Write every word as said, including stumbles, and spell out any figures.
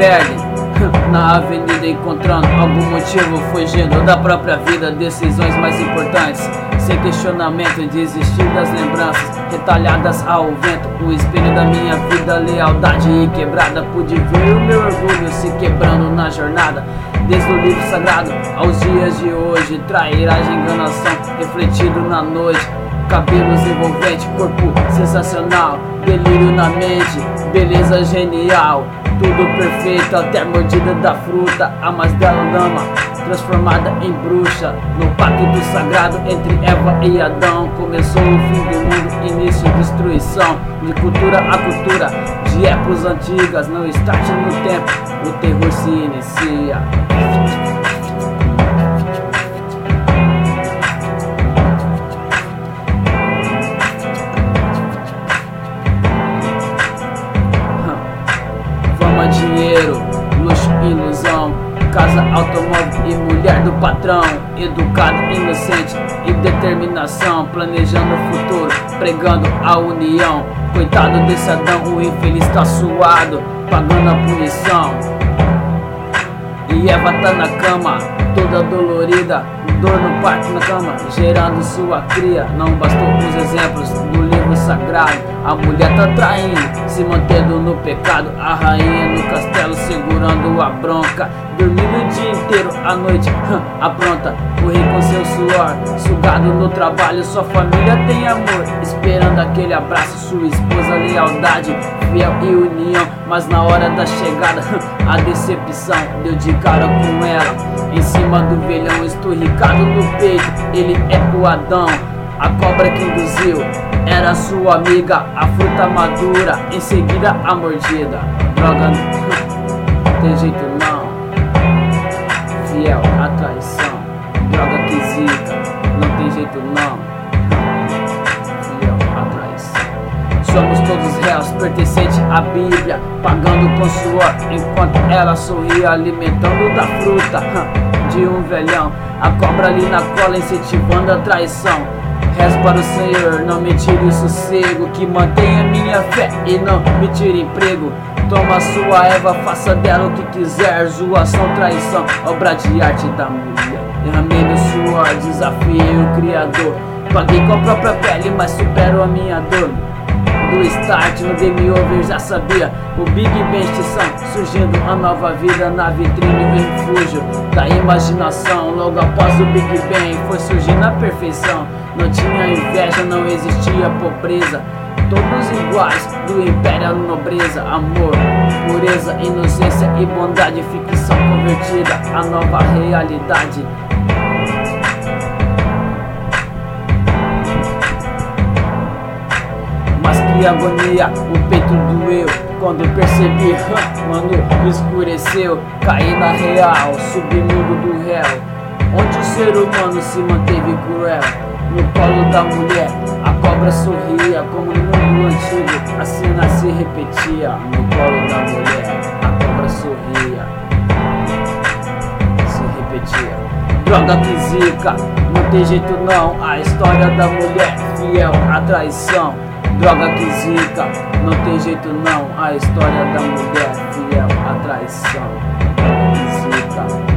perdem na avenida, encontrando algum motivo, fugindo da própria vida, decisões mais importantes, sem questionamento, desistir das lembranças retalhadas ao vento, o espelho da minha vida, lealdade e quebrada. Pude ver o meu orgulho se quebrando na jornada, desde o livro sagrado aos dias de hoje, trairagem, enganação, refletido na noite, cabelos envolvente, corpo sensacional, delírio na mente, beleza genial, tudo perfeito, até a mordida da fruta, a mais bela dama, transformada em bruxa. No pacto sagrado entre Eva e Adão, começou o fim do mundo, início de destruição, de cultura a cultura, de épocas antigas, não start no tempo, o terror se inicia. Dinheiro, luxo, ilusão, casa, automóvel e mulher do patrão, educado, inocente e determinação, planejando o futuro, pregando a união. Coitado desse Adão, o infeliz tá suado, pagando a punição. E Eva tá na cama, toda dolorida, dor no parto na cama, gerando sua cria. Não bastou os exemplos do livro sagrado, a mulher tá traindo, se mantendo no pecado, a rainha no castelo segurando a bronca, dormindo o dia inteiro, à noite apronta, o rei com seu suor, sugado no trabalho, sua família tem amor, esperando aquele abraço, sua esposa lealdade, fiel e união, mas na hora da chegada, a decepção, deu de cara com ela, em cima do velhão, esturricado no peito, ele é o Adão, a cobra que induziu, era sua amiga, a fruta madura, em seguida a mordida. Droga, não tem jeito não, fiel à traição. Droga que zica, não tem jeito não, fiel à traição. Somos todos réus, pertencentes à Bíblia, pagando com suor, enquanto ela sorria, alimentando da fruta de um velhão. A cobra ali na cola, incentivando a traição. Rezo para o Senhor, não me tire o sossego, que mantenha minha fé e não me tire emprego. Toma sua Eva, faça dela o que quiser, zoação, traição, obra de arte da mulher. Derramei meu suor, desafiei o Criador, paguei com a própria pele, mas supero a minha dor. Do start no game over já sabia, o Big Bang extinção, surgindo a nova vida na vitrine, o refúgio da imaginação. Logo após o Big Bang foi surgindo a perfeição, não tinha inveja, não existia pobreza, todos iguais, do império à nobreza, amor, pureza, inocência e bondade, ficção convertida à nova realidade. Mas que agonia, o peito doeu quando percebi, mano, escureceu. Caí na real, submundo do réu, onde o ser humano se manteve cruel. No colo da mulher, a cobra sorria, como no mundo antigo, a cena se repetia. No colo da mulher, a cobra sorria, se repetia. Droga que zica, não tem jeito não, a história da mulher, fiel à traição. Droga que zica, não tem jeito não, a história da mulher, fiel à traição. Droga que zica.